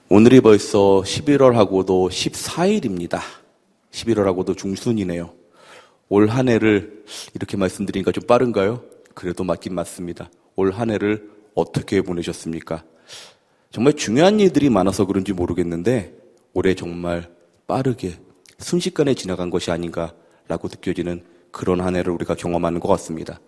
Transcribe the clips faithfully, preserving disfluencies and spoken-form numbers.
오늘이 벌써 십일월하고도 십사일입니다. 십일월하고도 중순이네요. 올 한 해를 이렇게 말씀드리니까 좀 빠른가요? 그래도 맞긴 맞습니다. 올 한 해를 어떻게 보내셨습니까? 정말 중요한 일들이 많아서 그런지 모르겠는데 올해 정말 빠르게 순식간에 지나간 것이 아닌가라고 느껴지는 그런 한 해를 우리가 경험하는 것 같습니다.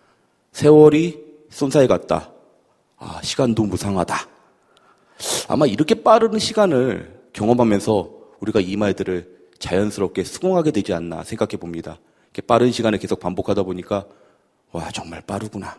세월이 쏜살이 갔다. 아, 시간도 무상하다. 아마 이렇게 빠른 시간을 경험하면서 우리가 이 말들을 자연스럽게 수긍하게 되지 않나 생각해 봅니다. 이렇게 빠른 시간을 계속 반복하다 보니까 와, 정말 빠르구나.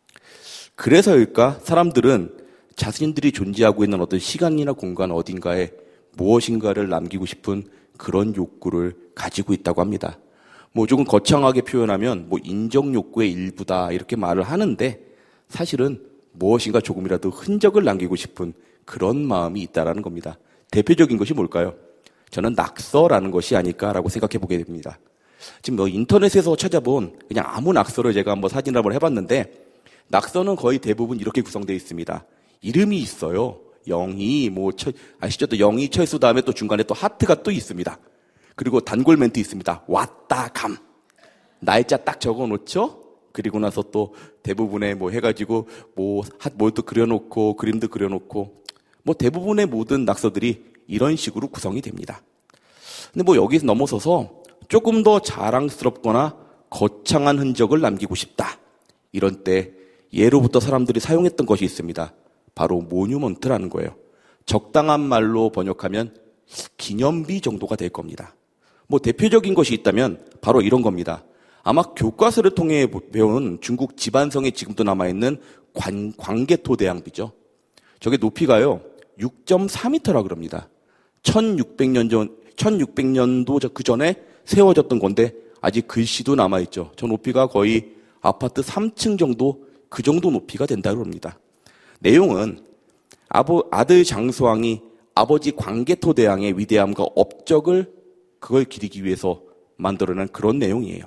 그래서일까? 사람들은 자신들이 존재하고 있는 어떤 시간이나 공간 어딘가에 무엇인가를 남기고 싶은 그런 욕구를 가지고 있다고 합니다. 뭐 조금 거창하게 표현하면 뭐 인정 욕구의 일부다 이렇게 말을 하는데 사실은 무엇인가 조금이라도 흔적을 남기고 싶은 그런 마음이 있다라는 겁니다. 대표적인 것이 뭘까요? 저는 낙서라는 것이 아닐까라고 생각해 보게 됩니다. 지금 뭐 인터넷에서 찾아본 그냥 아무 낙서를 제가 한번 사진을 한번 해봤는데 낙서는 거의 대부분 이렇게 구성되어 있습니다. 이름이 있어요. 영희, 뭐, 철, 아시죠? 또 영희, 철수 다음에 또 중간에 또 하트가 또 있습니다. 그리고 단골 멘트 있습니다. 왔다, 감. 날짜 딱 적어 놓죠? 그리고 나서 또 대부분의 뭐 해가지고 뭐, 뭘 또 그려놓고, 그림도 그려놓고, 뭐 대부분의 모든 낙서들이 이런 식으로 구성이 됩니다. 근데 뭐 여기서 넘어서서 조금 더 자랑스럽거나 거창한 흔적을 남기고 싶다. 이런 때 예로부터 사람들이 사용했던 것이 있습니다. 바로 모뉴먼트라는 거예요. 적당한 말로 번역하면 기념비 정도가 될 겁니다. 뭐 대표적인 것이 있다면 바로 이런 겁니다. 아마 교과서를 통해 배운 중국 지반성에 지금도 남아있는 관, 광개토대왕비죠. 저게 높이가요 육 점 사 미터라 그럽니다. 천육백 년 전, 천육백 년도 그 전에 세워졌던 건데 아직 글씨도 남아있죠. 저 높이가 거의 아파트 삼 층 정도, 그 정도 높이가 된다고 합니다. 내용은 아버, 아들 장수왕이 아버지 광개토대왕의 위대함과 업적을 그걸 기리기 위해서 만들어낸 그런 내용이에요.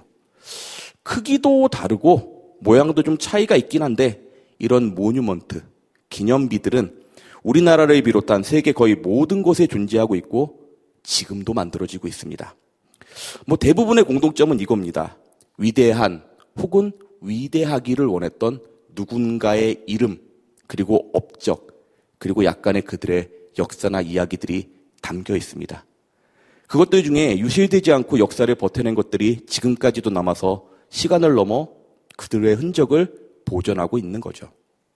크기도 다르고 모양도 좀 차이가 있긴 한데 이런 모뉴먼트, 기념비들은 우리나라를 비롯한 세계 거의 모든 곳에 존재하고 있고 지금도 만들어지고 있습니다. 뭐 대부분의 공통점은 이겁니다. 위대한 혹은 위대하기를 원했던 누군가의 이름 그리고 업적 그리고 약간의 그들의 역사나 이야기들이 담겨 있습니다. 그것들 중에 유실되지 않고 역사를 버텨낸 것들이 지금까지도 남아서 시간을 넘어 그들의 흔적을 보존하고 있는 거죠.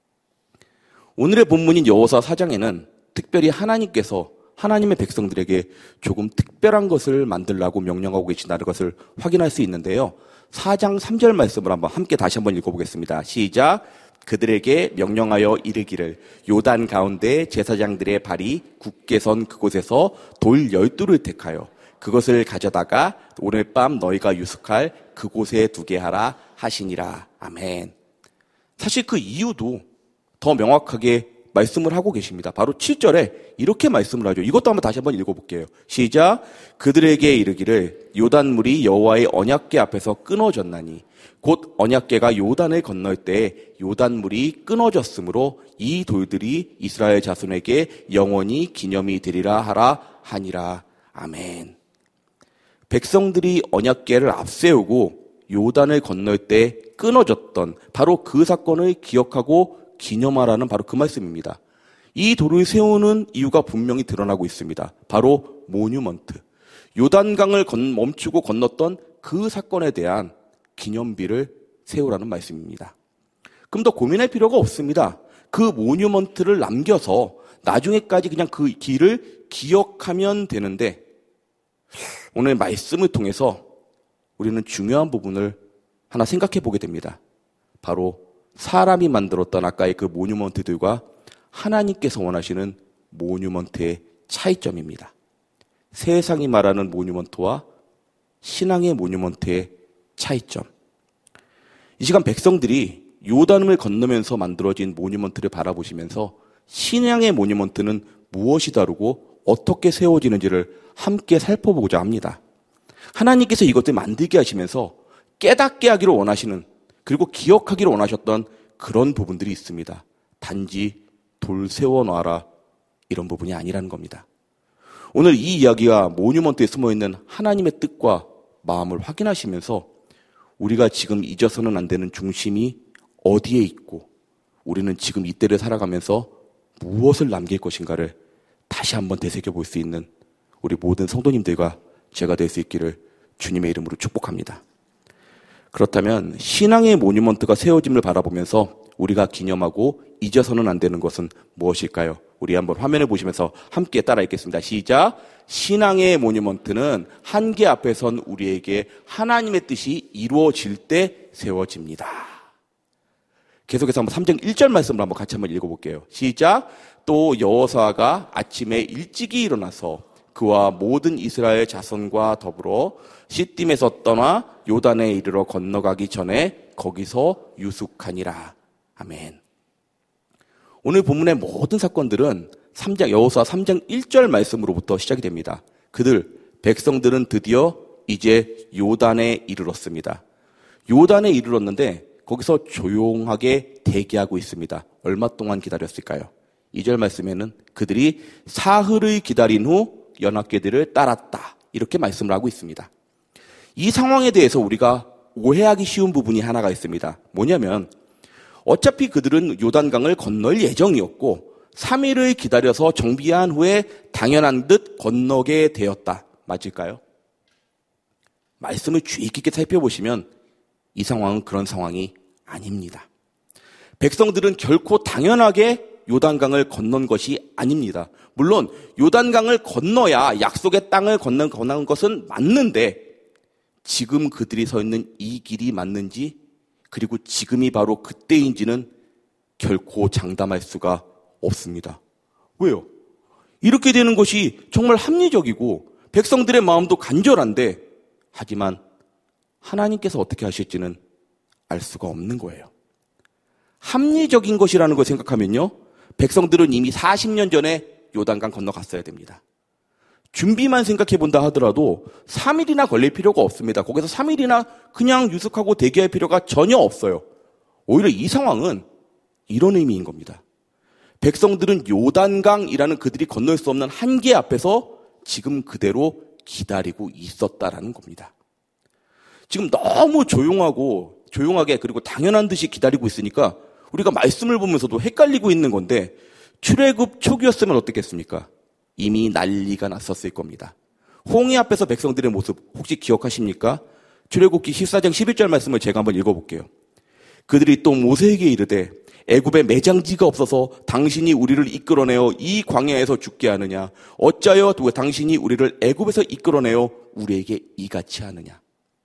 오늘의 본문인 여호수아 사 장에는 특별히 하나님께서 하나님의 백성들에게 조금 특별한 것을 만들라고 명령하고 계신다는 것을 확인할 수 있는데요. 사 장 삼 절 말씀을 한번 함께 다시 한번 읽어보겠습니다. 시작. 그들에게 명령하여 이르기를 요단 가운데 제사장들의 발이 굳게 선 그곳에서 돌 열두를 택하여 그것을 가져다가 오늘 밤 너희가 유숙할 그곳에 두게 하라 하시니라. 아멘. 사실 그 이유도 더 명확하게 말씀을 하고 계십니다. 바로 칠 절에 이렇게 말씀을 하죠. 이것도 한번 다시 한번 읽어볼게요. 시작. 그들에게 이르기를 요단물이 여호와의 언약궤 앞에서 끊어졌나니 곧 언약궤가 요단을 건널 때 요단물이 끊어졌으므로 이 돌들이 이스라엘 자손에게 영원히 기념이 되리라 하라 하니라. 아멘. 백성들이 언약궤를 앞세우고 요단을 건널 때 끊어졌던 바로 그 사건을 기억하고 기념하라는 바로 그 말씀입니다. 이 돌을 세우는 이유가 분명히 드러나고 있습니다. 바로 모뉴먼트. 요단강을 건, 멈추고 건넜던 그 사건에 대한 기념비를 세우라는 말씀입니다. 그럼 더 고민할 필요가 없습니다. 그 모뉴먼트를 남겨서 나중에까지 그냥 그 길을 기억하면 되는데 오늘 말씀을 통해서 우리는 중요한 부분을 하나 생각해 보게 됩니다. 바로 사람이 만들었던 아까의 그 모뉴먼트들과 하나님께서 원하시는 모뉴먼트의 차이점입니다. 세상이 말하는 모뉴먼트와 신앙의 모뉴먼트의 차이점. 이 시간 백성들이 요단을 건너면서 만들어진 모뉴먼트를 바라보시면서 신앙의 모뉴먼트는 무엇이 다르고 어떻게 세워지는지를 함께 살펴보고자 합니다. 하나님께서 이것들 만들게 하시면서 깨닫게 하기를 원하시는 그리고 기억하기를 원하셨던 그런 부분들이 있습니다. 단지 돌 세워놔라 이런 부분이 아니라는 겁니다. 오늘 이 이야기가 모뉴먼트에 숨어있는 하나님의 뜻과 마음을 확인하시면서 우리가 지금 잊어서는 안 되는 중심이 어디에 있고 우리는 지금 이때를 살아가면서 무엇을 남길 것인가를 다시 한번 되새겨볼 수 있는 우리 모든 성도님들과 제가 될 수 있기를 주님의 이름으로 축복합니다. 그렇다면 신앙의 모뉴먼트가 세워짐을 바라보면서 우리가 기념하고 잊어서는 안 되는 것은 무엇일까요? 우리 한번 화면을 보시면서 함께 따라 읽겠습니다. 시작! 신앙의 모뉴먼트는 한계 앞에 선 우리에게 하나님의 뜻이 이루어질 때 세워집니다. 계속해서 한번 삼 장 일 절 말씀을 한번 같이 한번 읽어볼게요. 시작! 또 여호수아가 아침에 일찍이 일어나서 그와 모든 이스라엘 자손과 더불어 시딤에서 떠나 요단에 이르러 건너가기 전에 거기서 유숙하니라. 아멘. 오늘 본문의 모든 사건들은 삼 장 여호수아 삼 장 일 절 말씀으로부터 시작이 됩니다. 그들 백성들은 드디어 이제 요단에 이르렀습니다. 요단에 이르렀는데 거기서 조용하게 대기하고 있습니다. 얼마 동안 기다렸을까요? 이 절 말씀에는 그들이 사흘을 기다린 후 연합궤들을 따랐다. 이렇게 말씀을 하고 있습니다. 이 상황에 대해서 우리가 오해하기 쉬운 부분이 하나가 있습니다. 뭐냐면 어차피 그들은 요단강을 건널 예정이었고 삼 일을 기다려서 정비한 후에 당연한 듯 건너게 되었다. 맞을까요? 말씀을 주의 깊게 살펴보시면 이 상황은 그런 상황이 아닙니다. 백성들은 결코 당연하게 요단강을 건넌 것이 아닙니다. 물론 요단강을 건너야 약속의 땅을 건넌 건넌 것은 맞는데 지금 그들이 서 있는 이 길이 맞는지 그리고 지금이 바로 그때인지는 결코 장담할 수가 없습니다. 왜요? 이렇게 되는 것이 정말 합리적이고 백성들의 마음도 간절한데 하지만 하나님께서 어떻게 하실지는 알 수가 없는 거예요. 합리적인 것이라는 걸 생각하면요. 백성들은 이미 사십 년 전에 요단강 건너갔어야 됩니다. 준비만 생각해 본다 하더라도 삼 일이나 걸릴 필요가 없습니다. 거기서 삼 일이나 그냥 유숙하고 대기할 필요가 전혀 없어요. 오히려 이 상황은 이런 의미인 겁니다. 백성들은 요단강이라는 그들이 건널 수 없는 한계 앞에서 지금 그대로 기다리고 있었다라는 겁니다. 지금 너무 조용하고 조용하게 그리고 당연한 듯이 기다리고 있으니까 우리가 말씀을 보면서도 헷갈리고 있는 건데 출애굽 초기였으면 어떻겠습니까? 이미 난리가 났었을 겁니다. 홍해 앞에서 백성들의 모습 혹시 기억하십니까? 출애굽기 십사 장 십일 절 말씀을 제가 한번 읽어볼게요. 그들이 또 모세에게 이르되 애굽에 매장지가 없어서 당신이 우리를 이끌어내어 이 광야에서 죽게 하느냐? 어찌하여 당신이 우리를 애굽에서 이끌어내어 우리에게 이같이 하느냐?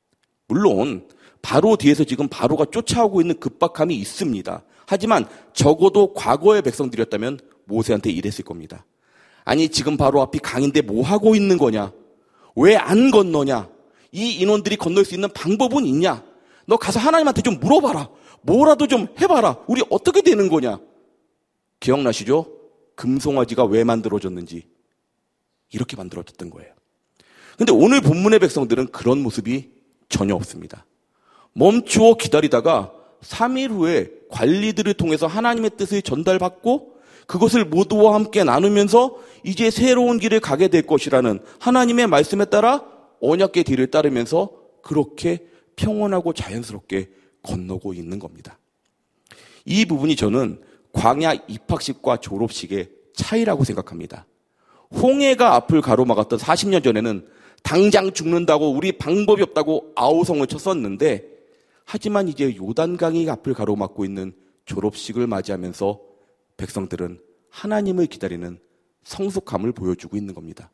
물론 바로 뒤에서 지금 바로가 쫓아오고 있는 급박함이 있습니다. 하지만 적어도 과거의 백성들이었다면 모세한테 이랬을 겁니다. 아니 지금 바로 앞이 강인데 뭐 하고 있는 거냐? 왜 안 건너냐? 이 인원들이 건널 수 있는 방법은 있냐? 너 가서 하나님한테 좀 물어봐라. 뭐라도 좀 해봐라. 우리 어떻게 되는 거냐? 기억나시죠? 금송아지가 왜 만들어졌는지 이렇게 만들어졌던 거예요. 근데 오늘 본문의 백성들은 그런 모습이 전혀 없습니다. 멈추어 기다리다가 삼 일 후에 관리들을 통해서 하나님의 뜻을 전달받고 그것을 모두와 함께 나누면서 이제 새로운 길을 가게 될 것이라는 하나님의 말씀에 따라 언약궤 뒤를 따르면서 그렇게 평온하고 자연스럽게 건너고 있는 겁니다. 이 부분이 저는 광야 입학식과 졸업식의 차이라고 생각합니다. 홍해가 앞을 가로막았던 사십 년 전에는 당장 죽는다고 우리 방법이 없다고 아우성을 쳤었는데 하지만 이제 요단강이 앞을 가로막고 있는 졸업식을 맞이하면서 백성들은 하나님을 기다리는 성숙함을 보여주고 있는 겁니다.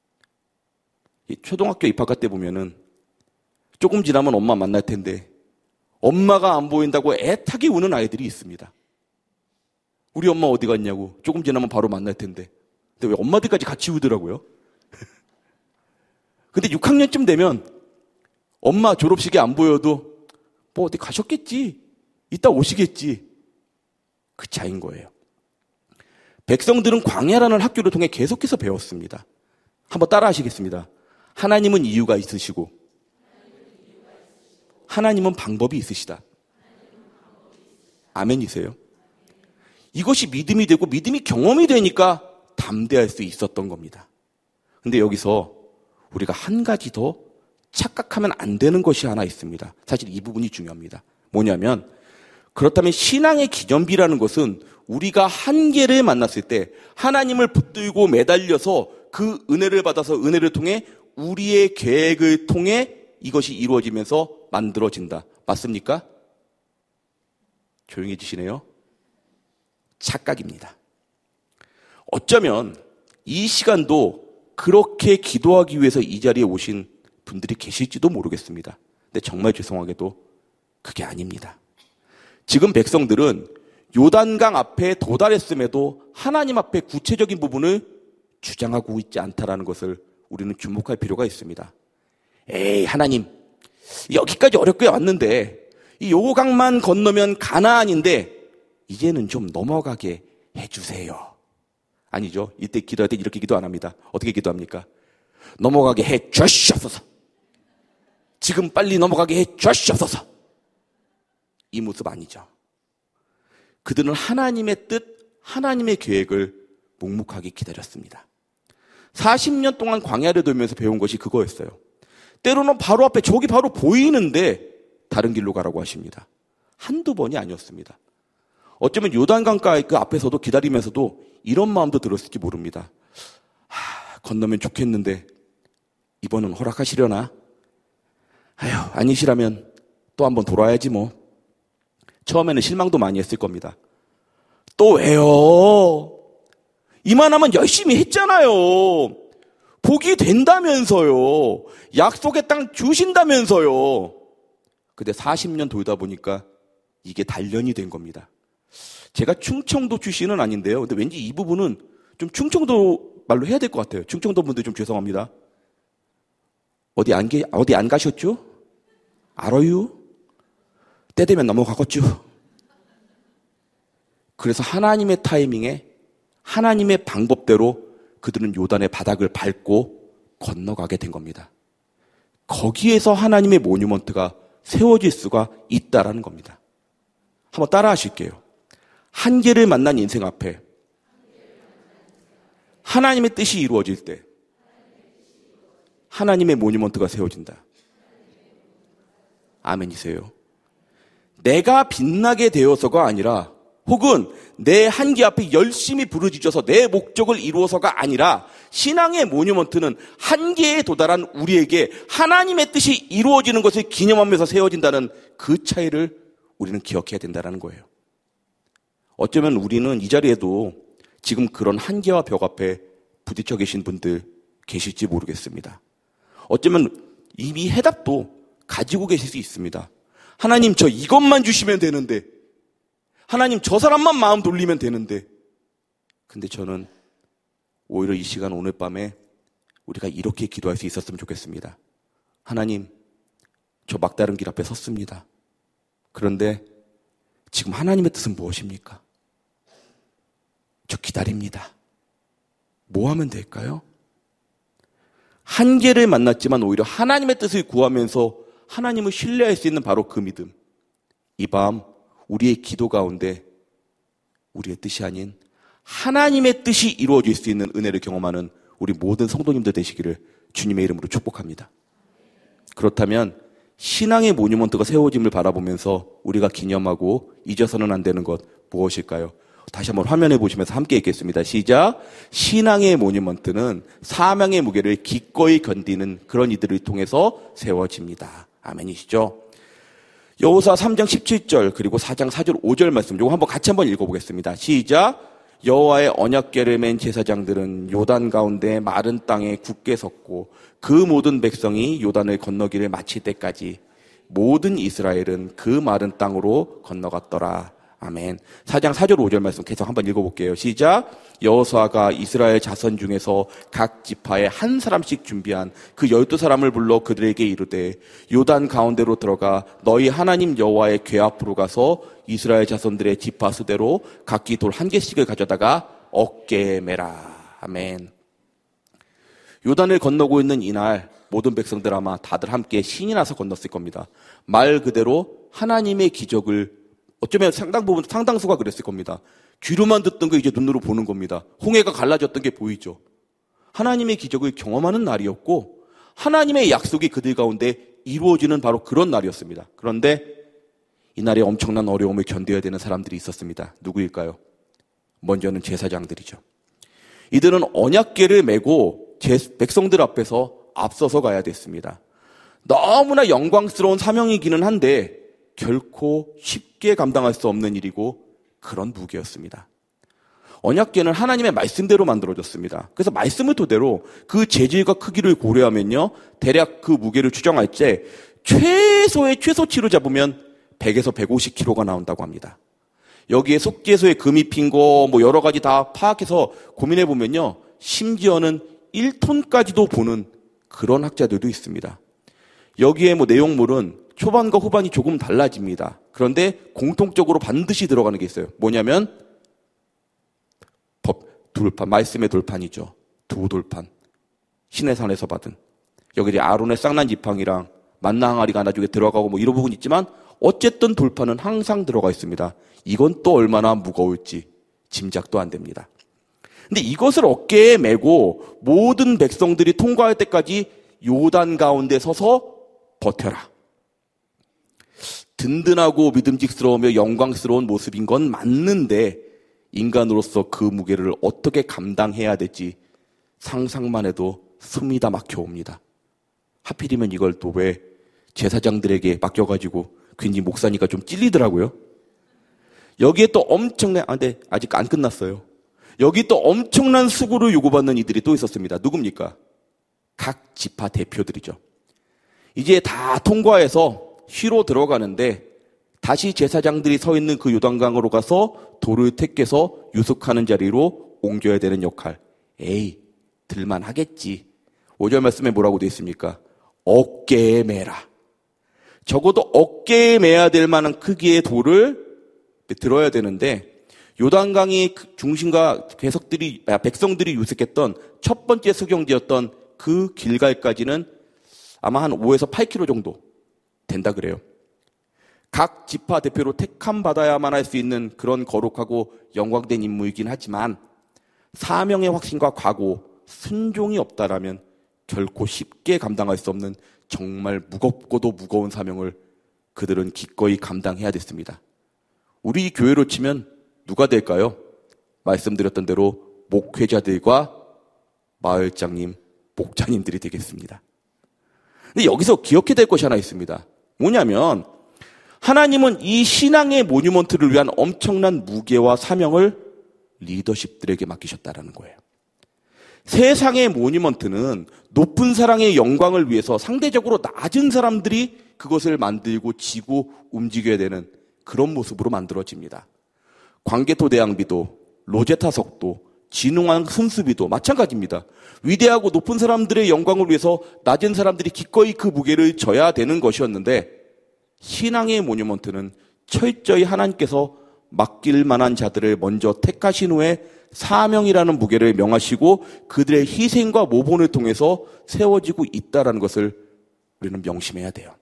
초등학교 입학할 때 보면은 조금 지나면 엄마 만날 텐데 엄마가 안 보인다고 애타게 우는 아이들이 있습니다. 우리 엄마 어디 갔냐고 조금 지나면 바로 만날 텐데 근데 왜 엄마들까지 같이 우더라고요. 근데 육 학년쯤 되면 엄마 졸업식에 안 보여도 뭐 어디 가셨겠지. 이따 오시겠지. 그 차이인 거예요. 백성들은 광야라는 학교를 통해 계속해서 배웠습니다. 한번 따라 하시겠습니다. 하나님은 이유가 있으시고 하나님은 방법이 있으시다. 아멘이세요? 이것이 믿음이 되고 믿음이 경험이 되니까 담대할 수 있었던 겁니다. 근데 여기서 우리가 한 가지 더 착각하면 안 되는 것이 하나 있습니다. 사실 이 부분이 중요합니다. 뭐냐면 그렇다면 신앙의 기념비라는 것은 우리가 한계를 만났을 때 하나님을 붙들고 매달려서 그 은혜를 받아서 은혜를 통해 우리의 계획을 통해 이것이 이루어지면서 만들어진다. 맞습니까? 조용해지시네요. 착각입니다. 어쩌면 이 시간도 그렇게 기도하기 위해서 이 자리에 오신 분들이 계실지도 모르겠습니다. 근데 정말 죄송하게도 그게 아닙니다. 지금 백성들은 요단강 앞에 도달했음에도 하나님 앞에 구체적인 부분을 주장하고 있지 않다라는 것을 우리는 주목할 필요가 있습니다. 에이, 하나님, 여기까지 어렵게 왔는데 이 요강만 건너면 가나안인데 이제는 좀 넘어가게 해주세요. 아니죠. 이때 기도할 때 이렇게 기도 안 합니다. 어떻게 기도합니까? 넘어가게 해 주시옵소서. 지금 빨리 넘어가게 해 주시옵소서. 이 모습 아니죠. 그들은 하나님의 뜻, 하나님의 계획을 묵묵하게 기다렸습니다. 사십 년 동안 광야를 돌면서 배운 것이 그거였어요. 때로는 바로 앞에 저기 바로 보이는데 다른 길로 가라고 하십니다. 한두 번이 아니었습니다. 어쩌면 요단강가 그 앞에서도 기다리면서도 이런 마음도 들었을지 모릅니다. 하, 건너면 좋겠는데 이번은 허락하시려나? 아휴, 아니시라면 또 한번 돌아야지 뭐. 처음에는 실망도 많이 했을 겁니다. 또 왜요? 이만하면 열심히 했잖아요. 복이 된다면서요. 약속의 땅 주신다면서요. 근데 사십 년 돌다 보니까 이게 단련이 된 겁니다. 제가 충청도 출신은 아닌데요. 근데 왠지 이 부분은 좀 충청도 말로 해야 될 것 같아요. 충청도 분들 좀 죄송합니다. 어디 안, 게, 어디 안 가셨죠? 알아요? 때 되면 넘어가겠죠. 그래서 하나님의 타이밍에 하나님의 방법대로 그들은 요단의 바닥을 밟고 건너가게 된 겁니다. 거기에서 하나님의 모뉴먼트가 세워질 수가 있다라는 겁니다. 한번 따라 하실게요. 한계를 만난 인생 앞에 하나님의 뜻이 이루어질 때 하나님의 모뉴먼트가 세워진다. 아멘이세요. 내가 빛나게 되어서가 아니라 혹은 내 한계 앞에 열심히 부르짖어서 내 목적을 이루어서가 아니라 신앙의 모뉴먼트는 한계에 도달한 우리에게 하나님의 뜻이 이루어지는 것을 기념하면서 세워진다는 그 차이를 우리는 기억해야 된다는 거예요. 어쩌면 우리는 이 자리에도 지금 그런 한계와 벽 앞에 부딪혀 계신 분들 계실지 모르겠습니다. 어쩌면 이미 해답도 가지고 계실 수 있습니다. 하나님, 저 이것만 주시면 되는데, 하나님, 저 사람만 마음 돌리면 되는데. 근데 저는 오히려 이 시간 오늘 밤에 우리가 이렇게 기도할 수 있었으면 좋겠습니다. 하나님, 저 막다른 길 앞에 섰습니다. 그런데 지금 하나님의 뜻은 무엇입니까? 저 기다립니다. 뭐 하면 될까요? 한계를 만났지만 오히려 하나님의 뜻을 구하면서 하나님을 신뢰할 수 있는 바로 그 믿음. 이 밤 우리의 기도 가운데 우리의 뜻이 아닌 하나님의 뜻이 이루어질 수 있는 은혜를 경험하는 우리 모든 성도님들 되시기를 주님의 이름으로 축복합니다. 그렇다면 신앙의 모뉴먼트가 세워짐을 바라보면서 우리가 기념하고 잊어서는 안 되는 것 무엇일까요? 다시 한번 화면에 보시면서 함께 읽겠습니다. 시작. 신앙의 모뉴먼트는 사명의 무게를 기꺼이 견디는 그런 이들을 통해서 세워집니다. 아멘이시죠? 여호수아 삼 장 십칠 절 그리고 사 장 사 절 오 절 말씀 이거 한번 같이 한번 읽어보겠습니다. 시작. 여호와의 언약궤를 맨 제사장들은 요단 가운데 마른 땅에 굳게 섰고 그 모든 백성이 요단을 건너기를 마칠 때까지 모든 이스라엘은 그 마른 땅으로 건너갔더라. 아멘. 사 장 사 절 오 절 말씀 계속 한번 읽어볼게요. 시작. 여호수아가 이스라엘 자손 중에서 각 지파에 한 사람씩 준비한 그 열두 사람을 불러 그들에게 이르되 요단 가운데로 들어가 너희 하나님 여호와의 궤 앞으로 가서 이스라엘 자손들의 지파 수대로 각기 돌 한 개씩을 가져다가 어깨에 매라. 아멘. 요단을 건너고 있는 이날 모든 백성들 아마 다들 함께 신이 나서 건넜을 겁니다. 말 그대로 하나님의 기적을 어쩌면 상당 부분, 상당수가 그랬을 겁니다. 귀로만 듣던 거 이제 눈으로 보는 겁니다. 홍해가 갈라졌던 게 보이죠. 하나님의 기적을 경험하는 날이었고 하나님의 약속이 그들 가운데 이루어지는 바로 그런 날이었습니다. 그런데 이날에 엄청난 어려움을 견뎌야 되는 사람들이 있었습니다. 누구일까요? 먼저는 제사장들이죠. 이들은 언약궤를 메고 백성들 앞에서 앞서서 가야 됐습니다. 너무나 영광스러운 사명이기는 한데 결코 쉽게 감당할 수 없는 일이고 그런 무게였습니다. 언약궤는 하나님의 말씀대로 만들어졌습니다. 그래서 말씀을 토대로 그 재질과 크기를 고려하면요, 대략 그 무게를 추정할 때 최소의 최소치로 잡으면 백에서 백오십 킬로그램가 나온다고 합니다. 여기에 속죄소에 금이 핀 거 뭐 여러 가지 다 파악해서 고민해 보면요, 심지어는 일 톤까지도 보는 그런 학자들도 있습니다. 여기에 뭐 내용물은 초반과 후반이 조금 달라집니다. 그런데 공통적으로 반드시 들어가는 게 있어요. 뭐냐면 법, 돌판, 말씀의 돌판이죠. 두 돌판. 시내산에서 받은. 여기 이제 아론의 쌍난 지팡이랑 만나 항아리가 나중에 들어가고 뭐 이런 부분이 있지만 어쨌든 돌판은 항상 들어가 있습니다. 이건 또 얼마나 무거울지 짐작도 안 됩니다. 근데 이것을 어깨에 메고 모든 백성들이 통과할 때까지 요단 가운데 서서 버텨라. 든든하고 믿음직스러우며 영광스러운 모습인 건 맞는데 인간으로서 그 무게를 어떻게 감당해야 될지 상상만 해도 숨이 다 막혀옵니다. 하필이면 이걸 또 왜 제사장들에게 맡겨가지고 괜히 목사니까 좀 찔리더라고요. 여기에 또 엄청난, 아, 네, 아직 안 끝났어요. 여기 또 엄청난 수고를 요구받는 이들이 또 있었습니다. 누굽니까? 각 지파 대표들이죠. 이제 다 통과해서 쉬러 들어가는데 다시 제사장들이 서 있는 그 요단강으로 가서 돌을 택해서 유숙하는 자리로 옮겨야 되는 역할. 에이, 들만 하겠지. 오 절 말씀에 뭐라고 되어 있습니까? 어깨에 매라. 적어도 어깨에 매야 될 만한 크기의 돌을 들어야 되는데 요단강이 중심과 백성들이, 백성들이 유숙했던 첫 번째 수경지였던 그 길갈까지는 아마 한 오에서 팔 킬로미터 정도 된다 그래요. 각 지파 대표로 택함 받아야만 할 수 있는 그런 거룩하고 영광된 임무이긴 하지만 사명의 확신과 각오, 순종이 없다라면 결코 쉽게 감당할 수 없는 정말 무겁고도 무거운 사명을 그들은 기꺼이 감당해야 됐습니다. 우리 교회로 치면 누가 될까요? 말씀드렸던 대로 목회자들과 마을장님, 목자님들이 되겠습니다. 근데 여기서 기억해야 될 것이 하나 있습니다. 뭐냐면 하나님은 이 신앙의 모뉴먼트를 위한 엄청난 무게와 사명을 리더십들에게 맡기셨다라는 거예요. 세상의 모뉴먼트는 높은 사랑의 영광을 위해서 상대적으로 낮은 사람들이 그것을 만들고 지고 움직여야 되는 그런 모습으로 만들어집니다. 광개토 대왕비도, 로제타 석도, 진흥왕 순수비도 마찬가지입니다. 위대하고 높은 사람들의 영광을 위해서 낮은 사람들이 기꺼이 그 무게를 져야 되는 것이었는데 신앙의 모뉴먼트는 철저히 하나님께서 맡길 만한 자들을 먼저 택하신 후에 사명이라는 무게를 명하시고 그들의 희생과 모본을 통해서 세워지고 있다는 것을 우리는 명심해야 돼요.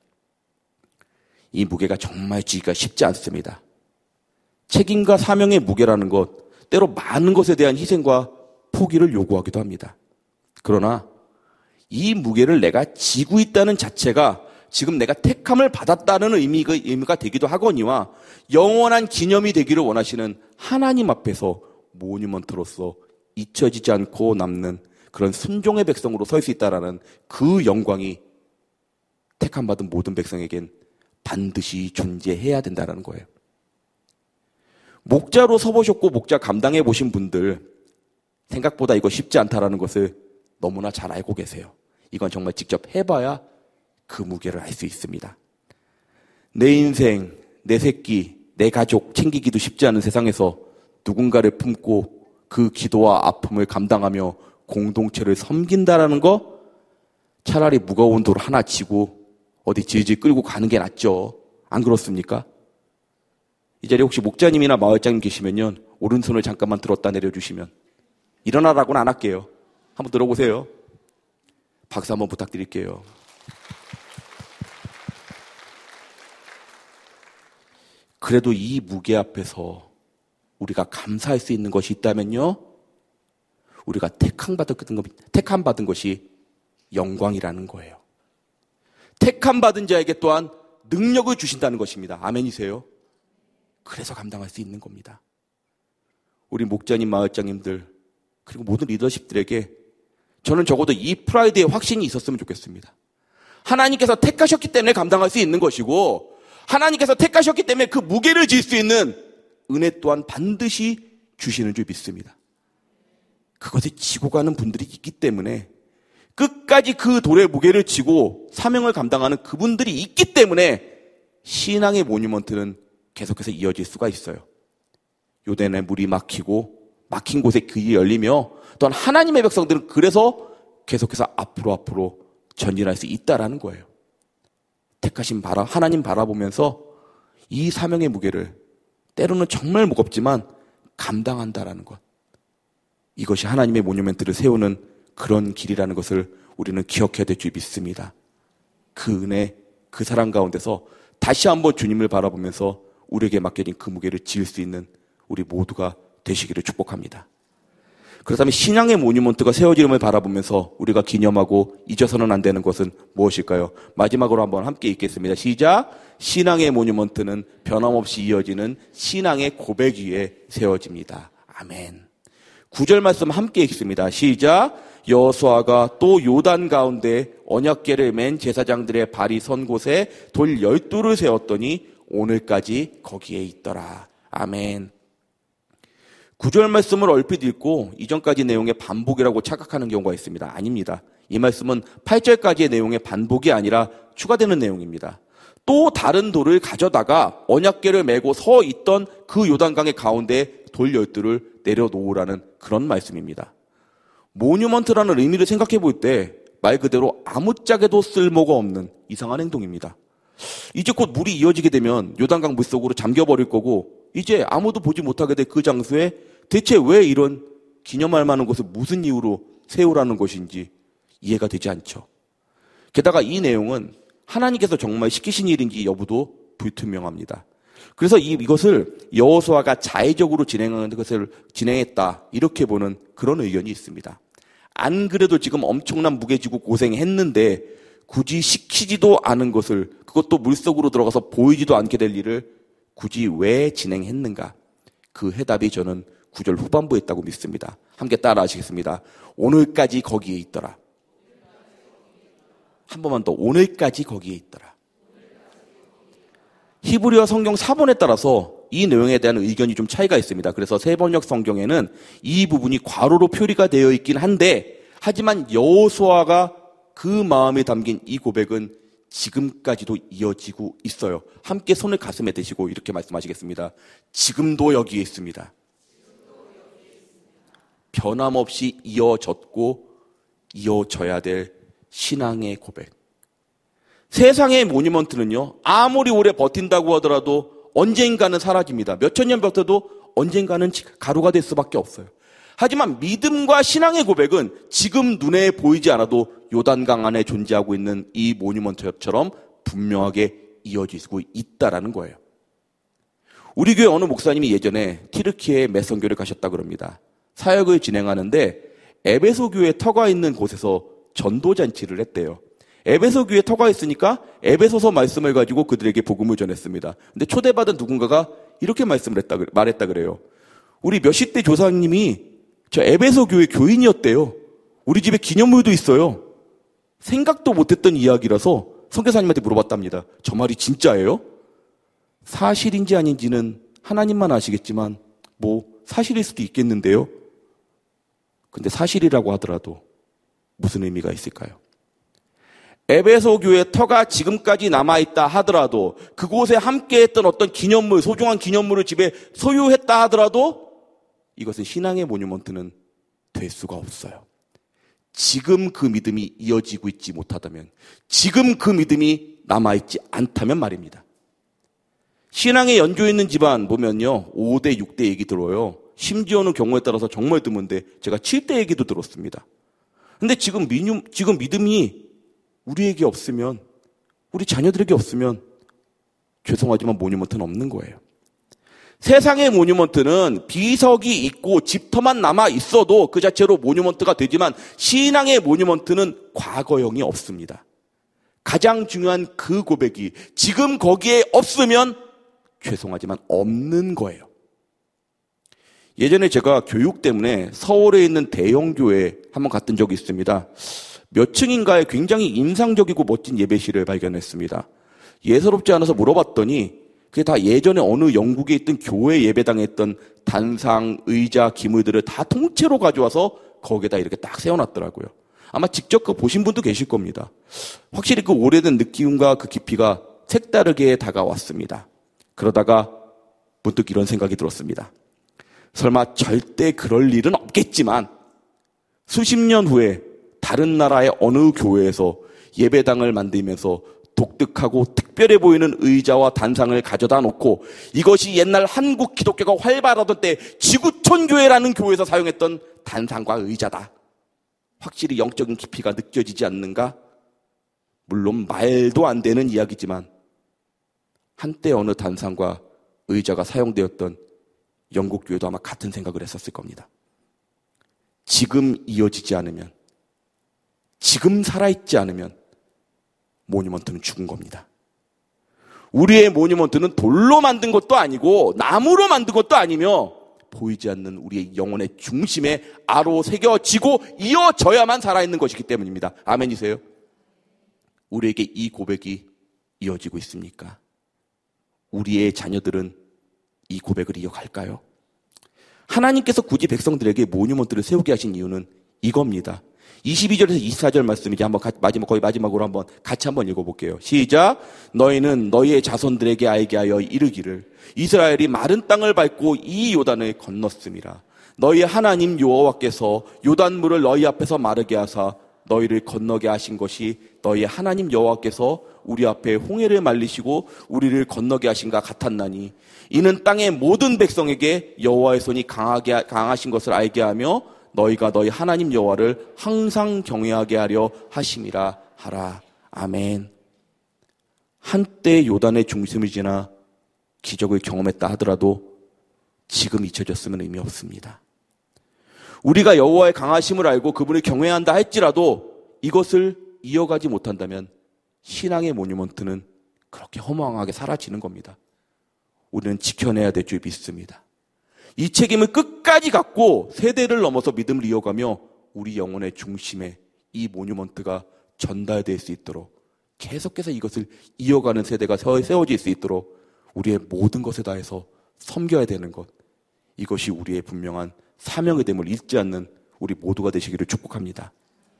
이 무게가 정말 지기가 쉽지 않습니다. 책임과 사명의 무게라는 것, 때로 많은 것에 대한 희생과 포기를 요구하기도 합니다. 그러나 이 무게를 내가 지고 있다는 자체가 지금 내가 택함을 받았다는 의미가, 의미가 되기도 하거니와 영원한 기념이 되기를 원하시는 하나님 앞에서 모뉴먼트로서 잊혀지지 않고 남는 그런 순종의 백성으로 설 수 있다는 그 영광이 택함 받은 모든 백성에겐 반드시 존재해야 된다는 거예요. 목자로 서보셨고 목자 감당해 보신 분들 생각보다 이거 쉽지 않다라는 것을 너무나 잘 알고 계세요. 이건 정말 직접 해봐야 그 무게를 알 수 있습니다. 내 인생, 내 새끼, 내 가족 챙기기도 쉽지 않은 세상에서 누군가를 품고 그 기도와 아픔을 감당하며 공동체를 섬긴다라는 거 차라리 무거운 돌 하나 지고 어디 질질 끌고 가는 게 낫죠. 안 그렇습니까? 이 자리에 혹시 목자님이나 마을장님 계시면요, 오른손을 잠깐만 들었다 내려주시면 일어나라고는 안 할게요. 한번 들어보세요. 박수 한번 부탁드릴게요. 그래도 이 무게 앞에서 우리가 감사할 수 있는 것이 있다면요, 우리가 택함 받은, 택함 받은 것이 영광이라는 거예요. 택함 받은 자에게 또한 능력을 주신다는 것입니다. 아멘이세요? 그래서 감당할 수 있는 겁니다. 우리 목자님, 마을장님들, 그리고 모든 리더십들에게 저는 적어도 이 프라이드의 확신이 있었으면 좋겠습니다. 하나님께서 택하셨기 때문에 감당할 수 있는 것이고, 하나님께서 택하셨기 때문에 그 무게를 질 수 있는 은혜 또한 반드시 주시는 줄 믿습니다. 그것을 지고 가는 분들이 있기 때문에, 끝까지 그 돌의 무게를 지고 사명을 감당하는 그분들이 있기 때문에 신앙의 모뉴먼트는 계속해서 이어질 수가 있어요. 요단에 물이 막히고 막힌 곳에 길이 열리며, 또한 하나님의 백성들은 그래서 계속해서 앞으로 앞으로 전진할 수 있다라는 거예요. 택하신 바라, 하나님 바라보면서 이 사명의 무게를 때로는 정말 무겁지만 감당한다라는 것. 이것이 하나님의 모뉴멘트를 세우는 그런 길이라는 것을 우리는 기억해야 될 줄 믿습니다. 그 은혜, 그 사랑 가운데서 다시 한번 주님을 바라보면서 우리에게 맡겨진 그 무게를 지을 수 있는 우리 모두가 되시기를 축복합니다. 그렇다면 신앙의 모뉴먼트가 세워지름을 바라보면서 우리가 기념하고 잊어서는 안 되는 것은 무엇일까요? 마지막으로 한번 함께 읽겠습니다. 시작! 신앙의 모뉴먼트는 변함없이 이어지는 신앙의 고백 위에 세워집니다. 아멘. 구 절 말씀 함께 읽습니다. 시작! 여호수아가 또 요단 가운데 언약궤를 맨 제사장들의 발이 선 곳에 돌 열두를 세웠더니 오늘까지 거기에 있더라. 아멘. 구 절 말씀을 얼핏 읽고 이전까지 내용의 반복이라고 착각하는 경우가 있습니다. 아닙니다. 이 말씀은 팔 절까지의 내용의 반복이 아니라 추가되는 내용입니다. 또 다른 돌을 가져다가 언약궤를 메고 서 있던 그 요단강의 가운데 돌 열두를 내려놓으라는 그런 말씀입니다. 모뉴먼트라는 의미를 생각해 볼 때 말 그대로 아무짝에도 쓸모가 없는 이상한 행동입니다. 이제 곧 물이 이어지게 되면 요단강 물속으로 잠겨버릴 거고, 이제 아무도 보지 못하게 될 그 장소에 대체 왜 이런 기념할 만한 것을 무슨 이유로 세우라는 것인지 이해가 되지 않죠. 게다가 이 내용은 하나님께서 정말 시키신 일인지 여부도 불투명합니다. 그래서 이, 이것을 여호수아가 자의적으로 진행하는 것을 진행했다, 이렇게 보는 그런 의견이 있습니다. 안 그래도 지금 엄청난 무게 지고 고생했는데 굳이 시키지도 않은 것을, 그것도 물속으로 들어가서 보이지도 않게 될 일을 굳이 왜 진행했는가? 그 해답이 저는 구 절 후반부에 있다고 믿습니다. 함께 따라 하시겠습니다. 오늘까지 거기에 있더라. 한 번만 더. 오늘까지 거기에 있더라. 히브리어 성경 사본에 따라서 이 내용에 대한 의견이 좀 차이가 있습니다. 그래서 세번역 성경에는 이 부분이 괄호로 표리가 되어 있긴 한데, 하지만 여호수아가 그 마음에 담긴 이 고백은 지금까지도 이어지고 있어요. 함께 손을 가슴에 대시고 이렇게 말씀하시겠습니다. 지금도 여기에 있습니다. 변함없이 이어졌고 이어져야 될 신앙의 고백. 세상의 모뉴먼트는요, 아무리 오래 버틴다고 하더라도 언젠가는 사라집니다. 몇천 년 버텨도 언젠가는 가루가 될 수밖에 없어요. 하지만 믿음과 신앙의 고백은 지금 눈에 보이지 않아도 요단강 안에 존재하고 있는 이 모뉴먼트처럼 분명하게 이어지고 있다라는 거예요. 우리 교회 어느 목사님이 예전에 튀르키예 메선교를 가셨다 그럽니다. 사역을 진행하는데 에베소 교회 터가 있는 곳에서 전도잔치를 했대요. 에베소 교회에 터가 있으니까 에베소서 말씀을 가지고 그들에게 복음을 전했습니다. 근데 초대받은 누군가가 이렇게 말씀을 했다, 말했다 그래요. 우리 몇십 대 조상님이 저 에베소 교회 교인이었대요. 우리 집에 기념물도 있어요. 생각도 못했던 이야기라서 선교사님한테 물어봤답니다. 저 말이 진짜예요? 사실인지 아닌지는 하나님만 아시겠지만 뭐 사실일 수도 있겠는데요. 근데 사실이라고 하더라도 무슨 의미가 있을까요? 에베소 교회 터가 지금까지 남아있다 하더라도, 그곳에 함께했던 어떤 기념물, 소중한 기념물을 집에 소유했다 하더라도 이것은 신앙의 모뉴먼트는 될 수가 없어요. 지금 그 믿음이 이어지고 있지 못하다면, 지금 그 믿음이 남아있지 않다면 말입니다. 신앙의 연조 있는 집안 보면요, 오 대, 육 대 얘기 들어요. 심지어는 경우에 따라서 정말 드문데 제가 칠 대 얘기도 들었습니다. 근데 지금 미뉴, 지금 믿음이 우리에게 없으면, 우리 자녀들에게 없으면 죄송하지만 모뉴먼트는 없는 거예요. 세상의 모뉴먼트는 비석이 있고 집터만 남아 있어도 그 자체로 모뉴먼트가 되지만 신앙의 모뉴먼트는 과거형이 없습니다. 가장 중요한 그 고백이 지금 거기에 없으면 죄송하지만 없는 거예요. 예전에 제가 교육 때문에 서울에 있는 대형 교회에 한번 갔던 적이 있습니다. 몇 층인가에 굉장히 인상적이고 멋진 예배실을 발견했습니다. 예사롭지 않아서 물어봤더니 그게 다 예전에 어느 영국에 있던 교회 예배당에 있던 단상, 의자, 기물들을 다 통째로 가져와서 거기에다 이렇게 딱 세워놨더라고요. 아마 직접 그거 보신 분도 계실 겁니다. 확실히 그 오래된 느낌과 그 깊이가 색다르게 다가왔습니다. 그러다가 문득 이런 생각이 들었습니다. 설마 절대 그럴 일은 없겠지만 수십 년 후에 다른 나라의 어느 교회에서 예배당을 만들면서 독특하고 특별해 보이는 의자와 단상을 가져다 놓고 이것이 옛날 한국 기독교가 활발하던 때 지구촌교회라는 교회에서 사용했던 단상과 의자다. 확실히 영적인 깊이가 느껴지지 않는가? 물론 말도 안 되는 이야기지만 한때 어느 단상과 의자가 사용되었던 영국 교회도 아마 같은 생각을 했었을 겁니다. 지금 이어지지 않으면, 지금 살아있지 않으면 모뉴먼트는 죽은 겁니다. 우리의 모뉴먼트는 돌로 만든 것도 아니고 나무로 만든 것도 아니며 보이지 않는 우리의 영혼의 중심에 아로 새겨지고 이어져야만 살아있는 것이기 때문입니다. 아멘이세요? 우리에게 이 고백이 이어지고 있습니까? 우리의 자녀들은 이 고백을 이어갈까요? 하나님께서 굳이 백성들에게 모뉴먼트를 세우게 하신 이유는 이겁니다. 이십이 절에서 이십사 절 말씀 이제 한번 마지막 거의 마지막으로 한번 같이 한번 읽어볼게요. 시작. 너희는 너희의 자손들에게 알게 하여 이르기를 이스라엘이 마른 땅을 밟고 이 요단을 건넜음이라. 너희 하나님 여호와께서 요단물을 너희 앞에서 마르게 하사 너희를 건너게 하신 것이 너희 하나님 여호와께서 우리 앞에 홍해를 말리시고 우리를 건너게 하신가 같았나니 이는 땅의 모든 백성에게 여호와의 손이 강하게 강하신 것을 알게 하며 너희가 너희 하나님 여호와를 항상 경외하게 하려 하심이라 하라. 아멘. 한때 요단의 중심을 지나 기적을 경험했다 하더라도 지금 잊혀졌으면 의미 없습니다. 우리가 여호와의 강하심을 알고 그분을 경외한다 할지라도 이것을 이어가지 못한다면 신앙의 모뉴먼트는 그렇게 허망하게 사라지는 겁니다. 우리는 지켜내야 될 줄 믿습니다. 이 책임을 끝까지 갖고 세대를 넘어서 믿음을 이어가며 우리 영혼의 중심에 이 모뉴먼트가 전달될 수 있도록 계속해서 이것을 이어가는 세대가 세워질 수 있도록 우리의 모든 것에 다해서 섬겨야 되는 것, 이것이 우리의 분명한 사명의 됨을 잊지 않는 우리 모두가 되시기를 축복합니다.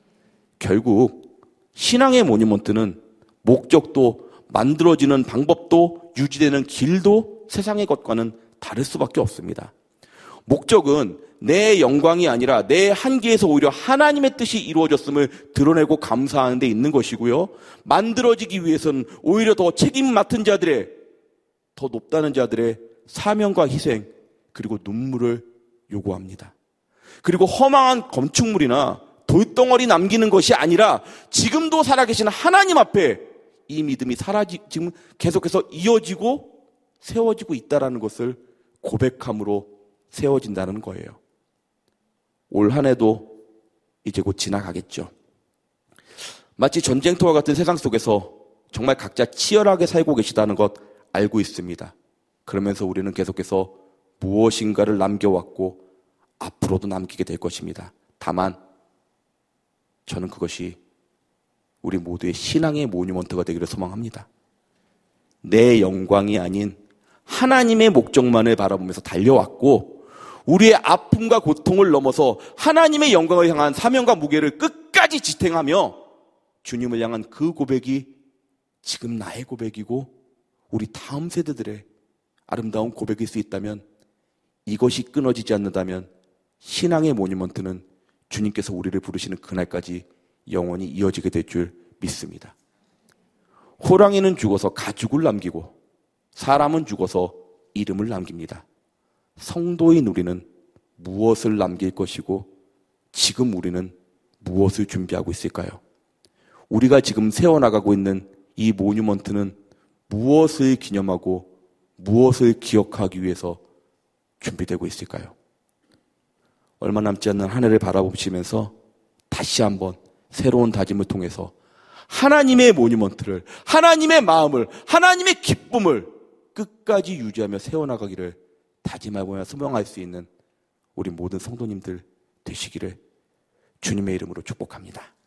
결국 신앙의 모뉴먼트는 목적도 만들어지는 방법도 유지되는 길도 세상의 것과는 다를 수밖에 없습니다. 목적은 내 영광이 아니라 내 한계에서 오히려 하나님의 뜻이 이루어졌음을 드러내고 감사하는 데 있는 것이고요. 만들어지기 위해서는 오히려 더 책임 맡은 자들의, 더 높다는 자들의 사명과 희생 그리고 눈물을 요구합니다. 그리고 허망한 건축물이나 돌덩어리 남기는 것이 아니라 지금도 살아계신 하나님 앞에 이 믿음이 사라지, 지금 계속해서 이어지고 세워지고 있다는 것을 고백함으로 세워진다는 거예요. 올 한 해도 이제 곧 지나가겠죠. 마치 전쟁터와 같은 세상 속에서 정말 각자 치열하게 살고 계시다는 것 알고 있습니다. 그러면서 우리는 계속해서 무엇인가를 남겨왔고 앞으로도 남기게 될 것입니다. 다만 저는 그것이 우리 모두의 신앙의 모뉴먼트가 되기를 소망합니다. 내 영광이 아닌 하나님의 목적만을 바라보면서 달려왔고 우리의 아픔과 고통을 넘어서 하나님의 영광을 향한 사명과 무게를 끝까지 지탱하며 주님을 향한 그 고백이 지금 나의 고백이고 우리 다음 세대들의 아름다운 고백일 수 있다면, 이것이 끊어지지 않는다면 신앙의 모뉴먼트는 주님께서 우리를 부르시는 그날까지 영원히 이어지게 될 줄 믿습니다. 호랑이는 죽어서 가죽을 남기고 사람은 죽어서 이름을 남깁니다. 성도인 우리는 무엇을 남길 것이고 지금 우리는 무엇을 준비하고 있을까요? 우리가 지금 세워나가고 있는 이 모뉴먼트는 무엇을 기념하고 무엇을 기억하기 위해서 준비되고 있을까요? 얼마 남지 않는 한 해를 바라보시면서 다시 한번 새로운 다짐을 통해서 하나님의 모니먼트를, 하나님의 마음을, 하나님의 기쁨을 끝까지 유지하며 세워나가기를 다짐하며 소명할 수 있는 우리 모든 성도님들 되시기를 주님의 이름으로 축복합니다.